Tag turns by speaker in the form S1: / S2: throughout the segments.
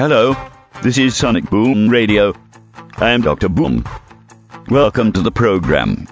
S1: Hello, this is Sonic Boom Radio. I am Dr. Boom. Welcome to the program.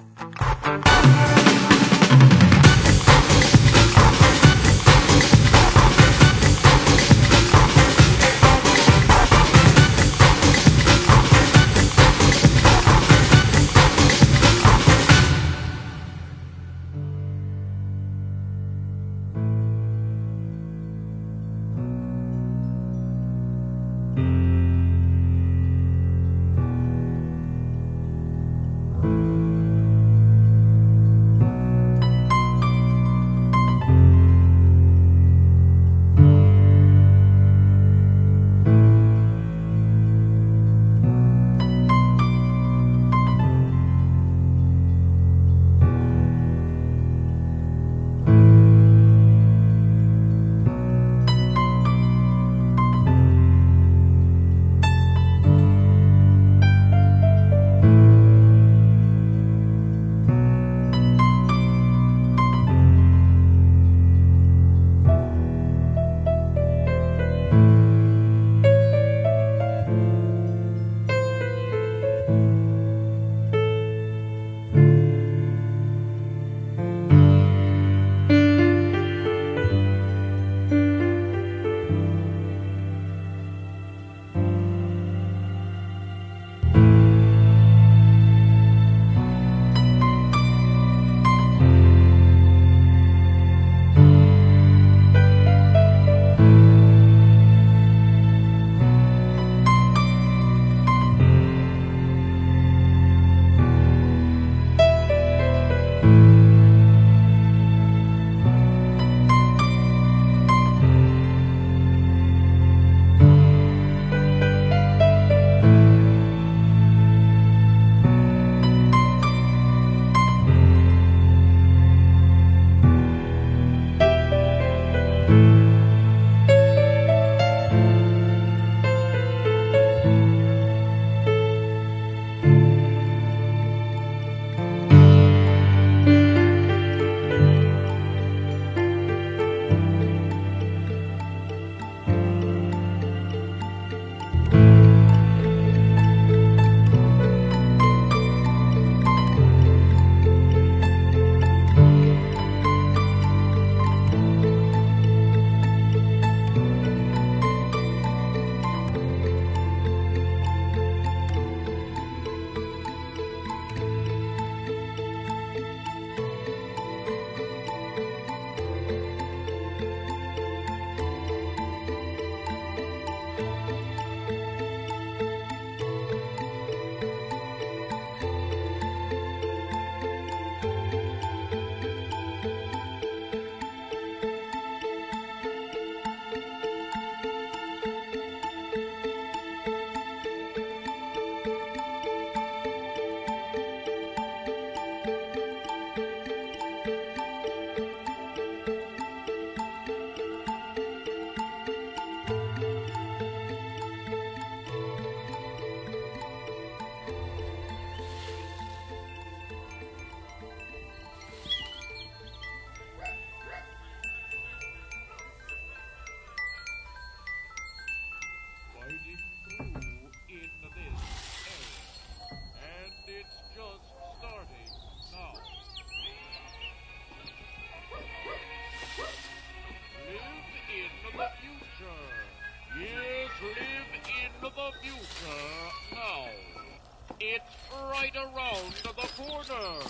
S2: Right around the corner.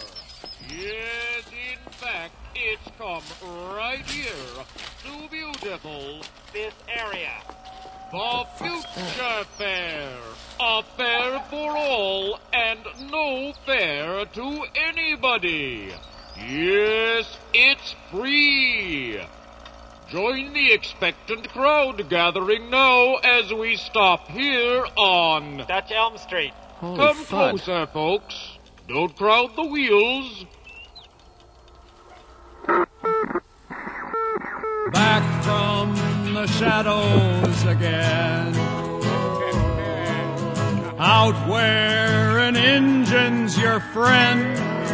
S2: Yes, in fact, it's come right here to beautiful this area. The Future Fair. A fair for all and no fair to anybody. Yes, it's free. Join the expectant crowd gathering now as we stop here on
S3: Dutch Elm Street.
S4: Holy
S2: Come
S4: fud.
S2: closer, folks. Don't crowd the wheels.
S5: Back from the shadows again, out where an engine's your friend,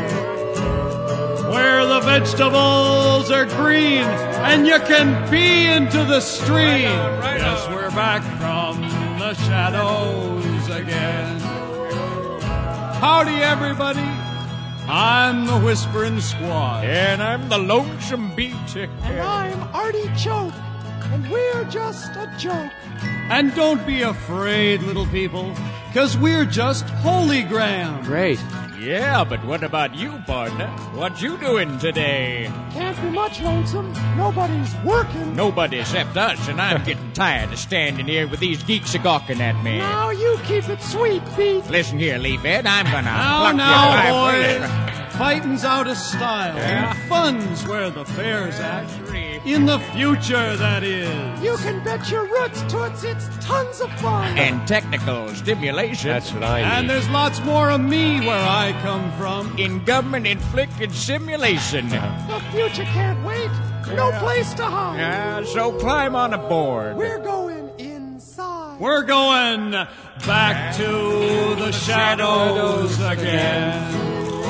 S5: where the vegetables are green and you can pee into the stream. Yes, we're back from the shadows again. Howdy, everybody. I'm the Whispering Squad.
S3: And I'm the Lonesome Bee Chicken.
S4: And I'm Artie Choke. And we're just a joke.
S5: And don't be afraid, little people, 'cause we're just Holy Graham.
S6: Great.
S3: Yeah, but what about you, partner? What you doing today?
S4: Can't be much, Lonesome. Nobody's working.
S3: Nobody except us, and I'm getting tired of standing here with these geeks a-gawking at me.
S4: Now you keep it sweet, Pete.
S3: Listen here, Leafhead, I'm gonna
S5: Now,
S3: pluck your
S5: boys.
S3: boys.
S5: Fighting's out of style.
S3: Yeah.
S5: And fun's where the fair's at. In the future, that is.
S4: You can bet your roots, Toots. It's tons of fun.
S3: And technical stimulation.
S6: That's what I
S5: And
S6: need.
S5: there's lots more of me where I come from.
S3: in government-inflicted simulation.
S4: The future can't wait. No place to hide.
S3: So climb on aboard.
S4: We're going inside.
S5: We're going back to the shadows again.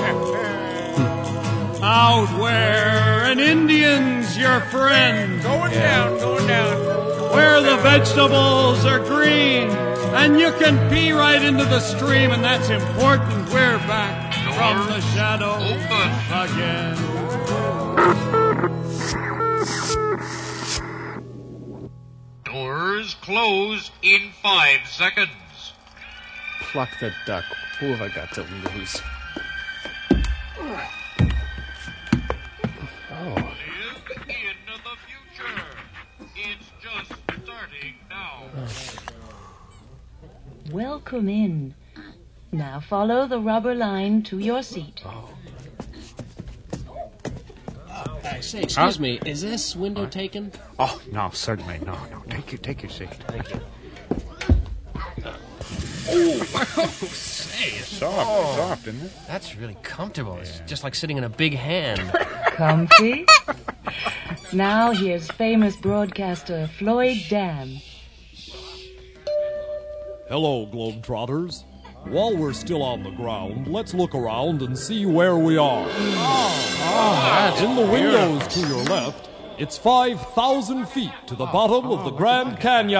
S5: Out where an Indian's your friend.
S3: Going down.
S5: Where the vegetables are green. And you can pee right into the stream, and that's important. We're back from the shadows again.
S2: Doors close in 5 seconds.
S6: Pluck the duck. Who have I got to lose?
S2: Live in the future. It's just starting now.
S7: Welcome in. Now follow the rubber line to your seat.
S8: Say, excuse me, is this window taken?
S9: Oh, no, certainly. No. Take your seat. Thank you.
S8: Say, it's
S9: Soft, isn't it?
S8: that's really comfortable. It's just like sitting in a big hand.
S7: Comfy? Now here's famous broadcaster Floyd Dam.
S5: Hello, Globetrotters. While we're still on the ground, let's look around and see where we are. In the windows to your left, it's 5,000 feet to the bottom of the Grand Canyon.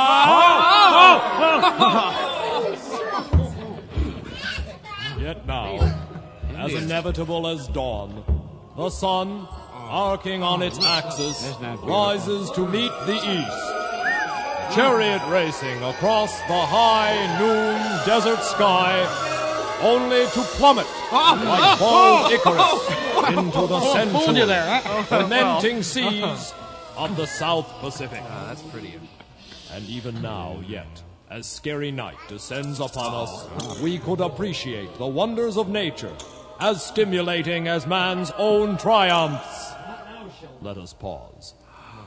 S5: Yet now, as inevitable as dawn, the sun, arcing on its axis, rises to meet the east. Chariot racing across the high noon desert sky, only to plummet like bald Icarus into the sensual, fermenting seas of the South Pacific.
S8: That's pretty.
S5: And even now, yet, as scary night descends upon us, we could appreciate the wonders of nature, as stimulating as man's own triumphs. Let us pause.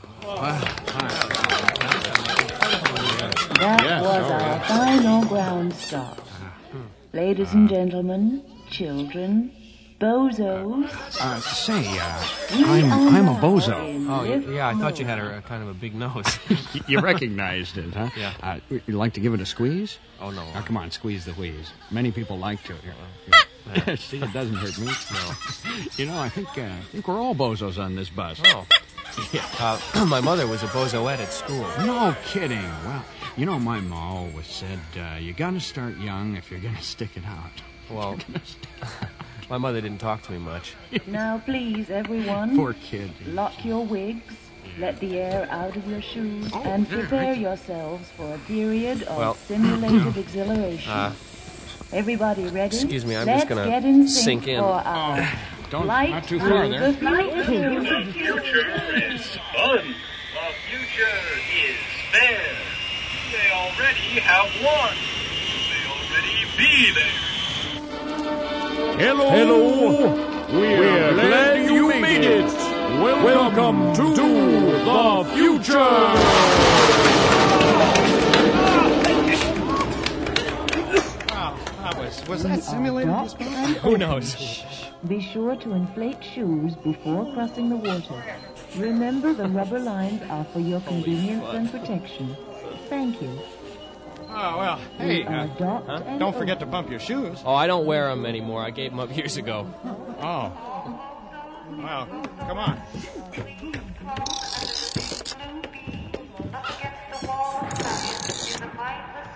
S7: That was our final ground stop. Ladies and gentlemen, children, bozos.
S9: I'm a bozo.
S8: Oh, yeah, I thought you had a kind of a big nose.
S9: You recognized it, huh?
S8: Yeah.
S9: You'd like to give it a squeeze?
S8: Oh, no.
S9: Come on, squeeze the wheeze. Many people like to. See, it doesn't hurt me.
S8: No.
S9: You know, I think we're all bozos on this bus.
S8: Oh. Yeah. My mother was a bozoette at school.
S9: No kidding. Well, you know, my ma always said, you gotta start young if you're gonna stick it out.
S8: Well, my mother didn't talk to me much.
S7: Now please, everyone,
S9: Poor kid.
S7: lock your wigs, let the air out of your shoes, and prepare yourselves for a period of simulated exhilaration. Everybody ready?
S8: Excuse me, I'm
S7: Let's
S8: just gonna
S7: get in
S8: sink in.
S7: for our flight
S9: not too
S7: through
S9: far
S7: the
S9: there.
S7: future.
S10: The future is fun. The future is fair. They already have won. They already be there.
S5: Hello. We're glad you made it. Welcome to the future.
S4: Was that simulated?
S8: Who knows?
S7: Be sure to inflate shoes before crossing the water. Remember, the rubber lines are for your convenience and protection. Thank you.
S6: Oh, well, hey,
S7: Don't
S6: forget to bump your shoes.
S8: Oh, I don't wear them anymore. I gave them up years ago.
S6: Oh. Well, come on.
S11: Up against the wall, in the fight with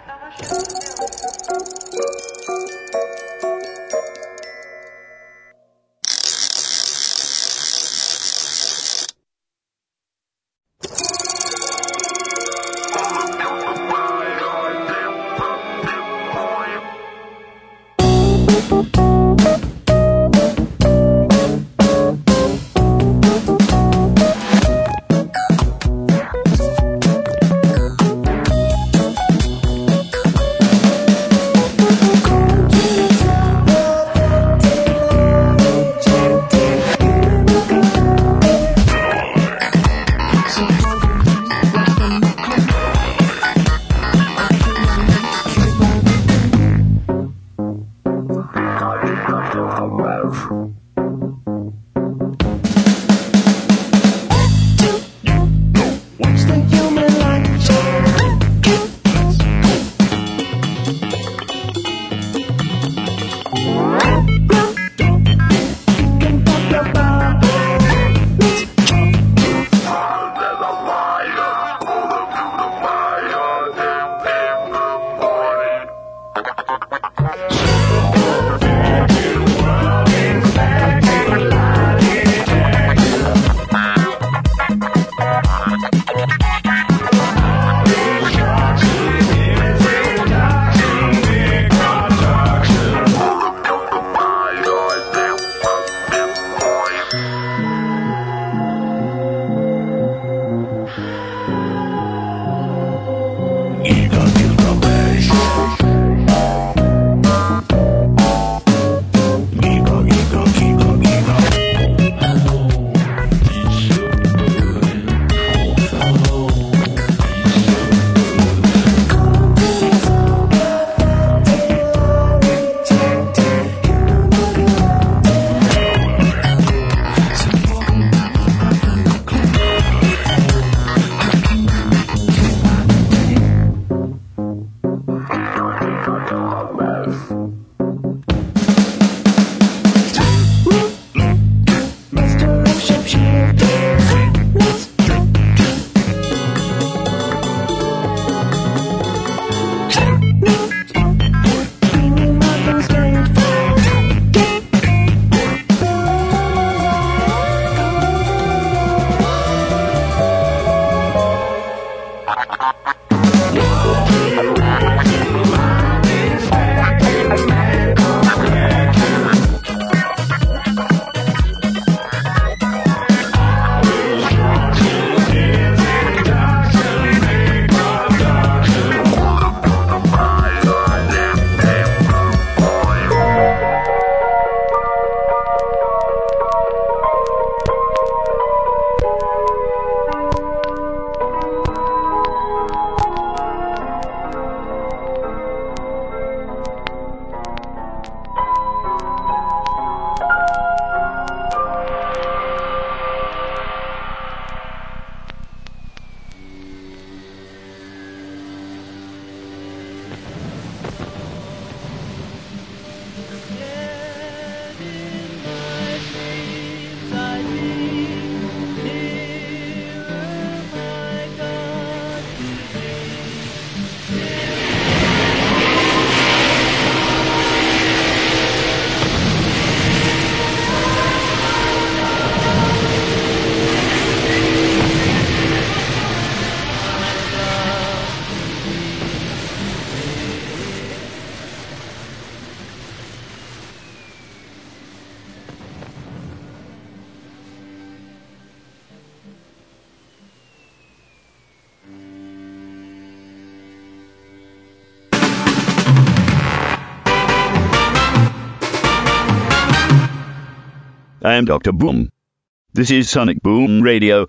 S1: I am Dr. Boom. This is Sonic Boom Radio.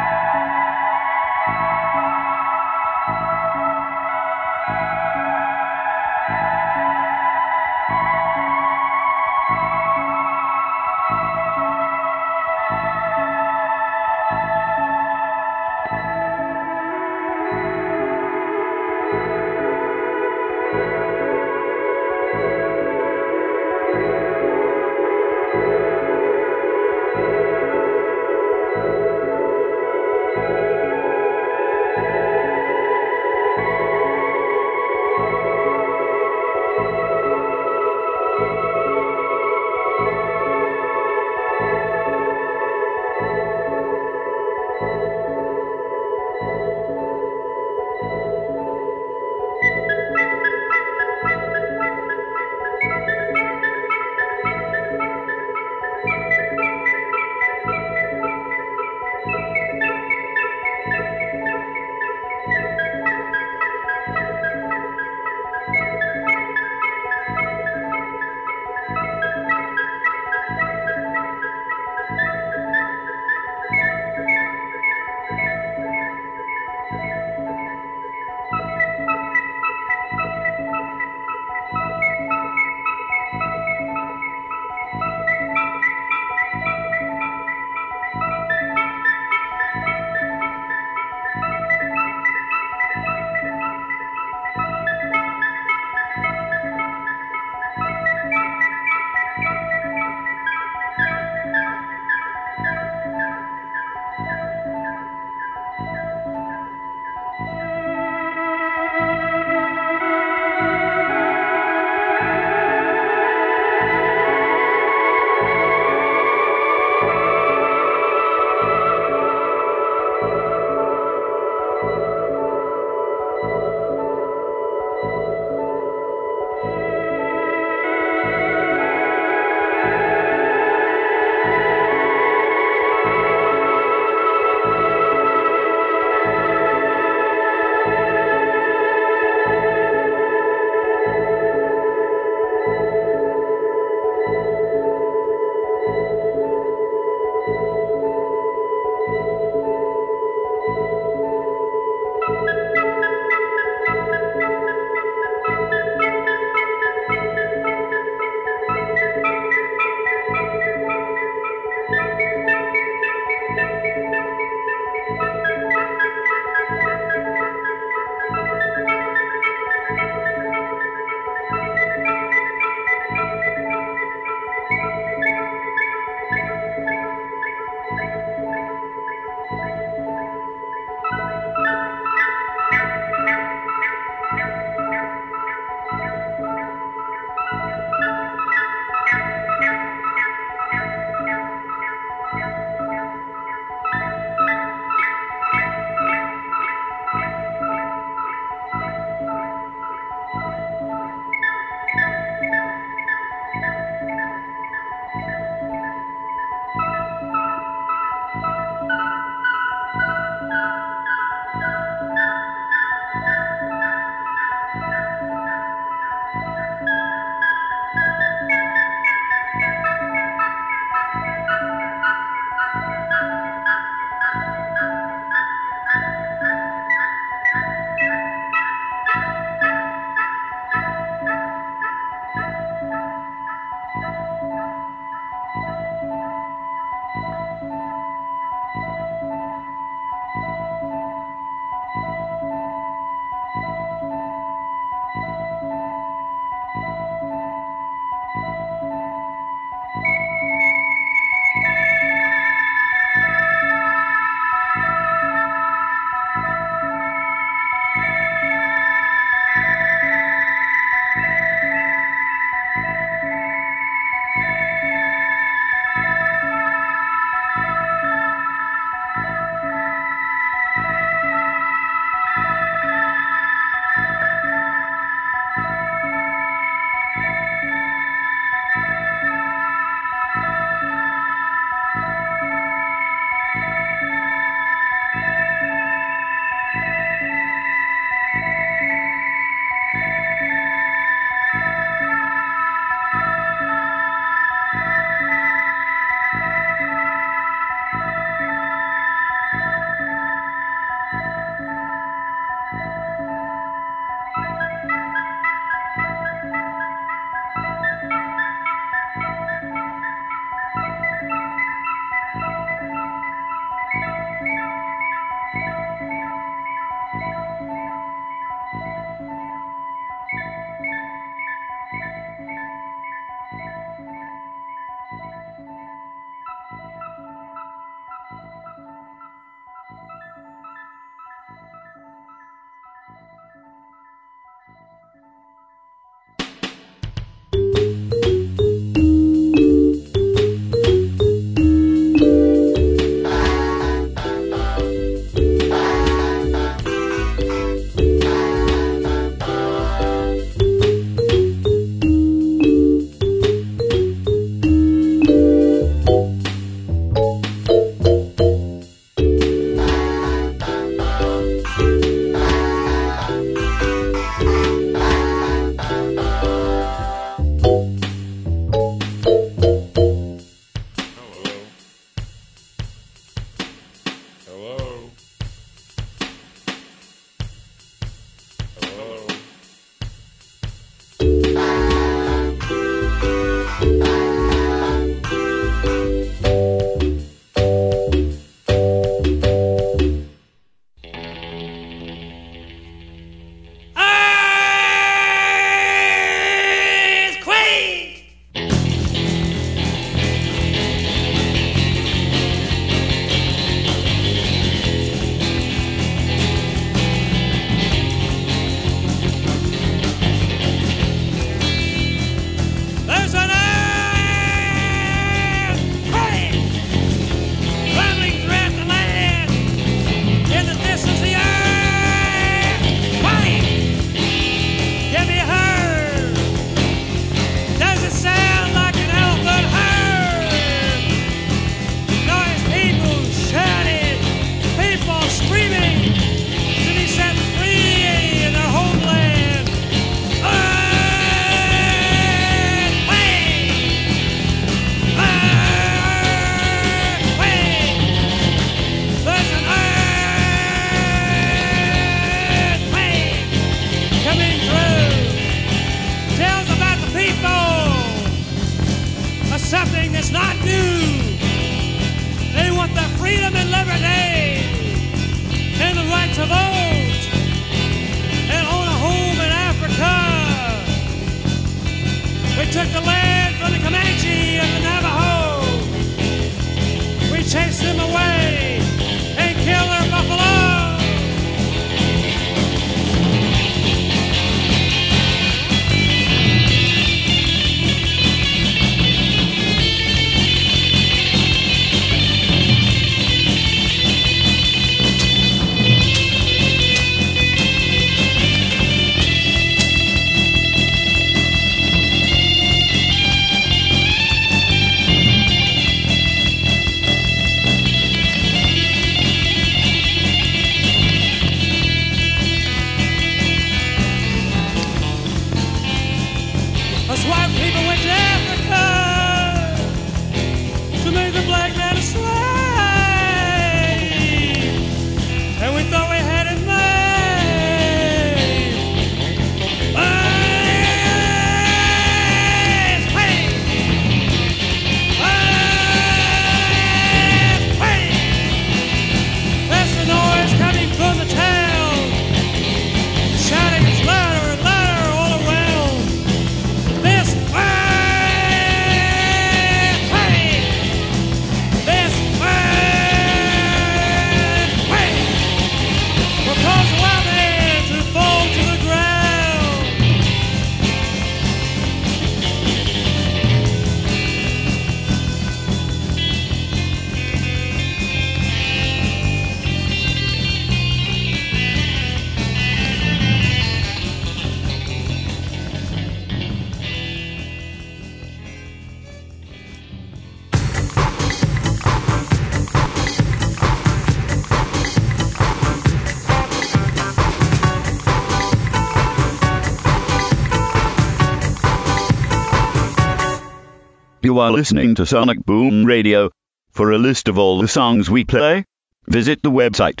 S1: You are listening to Sonic Boom Radio. For a list of all the songs we play, visit the website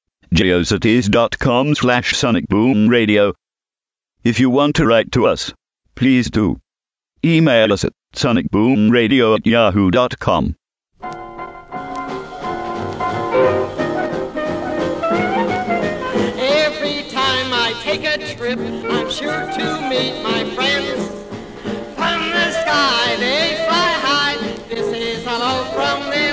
S1: geocities.com/sonicboomradio. If you want to write to us, please do. Email us at sonicboomradio@yahoo.com.
S4: Every time I take a trip, I'm sure to meet my friends. From the sky they fly high, this is hello from them.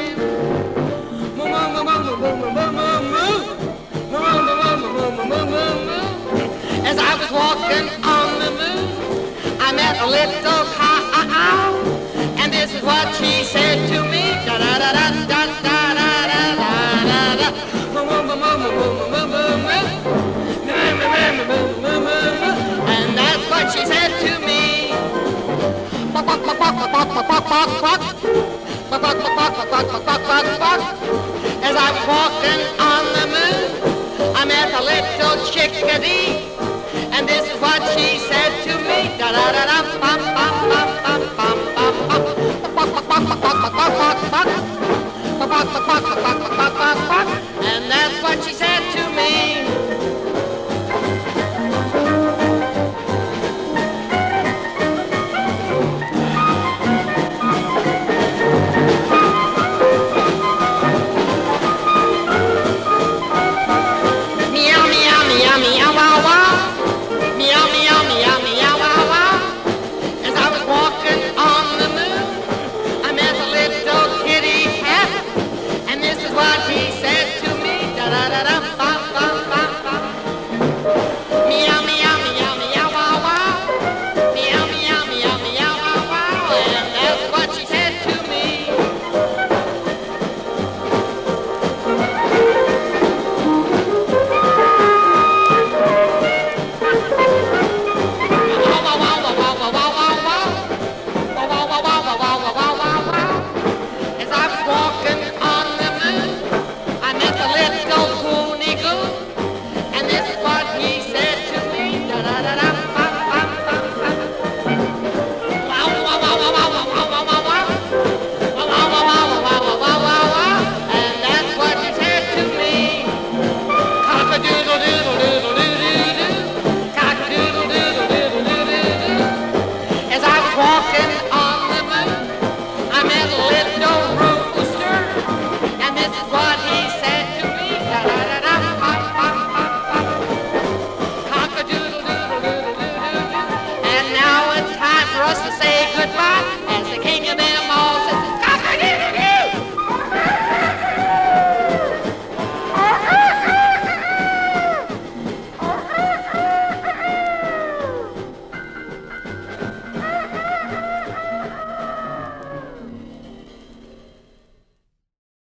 S4: As I was walking on the moon, I met a little cow, and this is what she said to me. Da da da da da da da da da da. And that's what she said to me. As I was walking on the moon, I met a little chickadee, and this is what she said to me. Da da da da bum bum bum bum bum bum bum.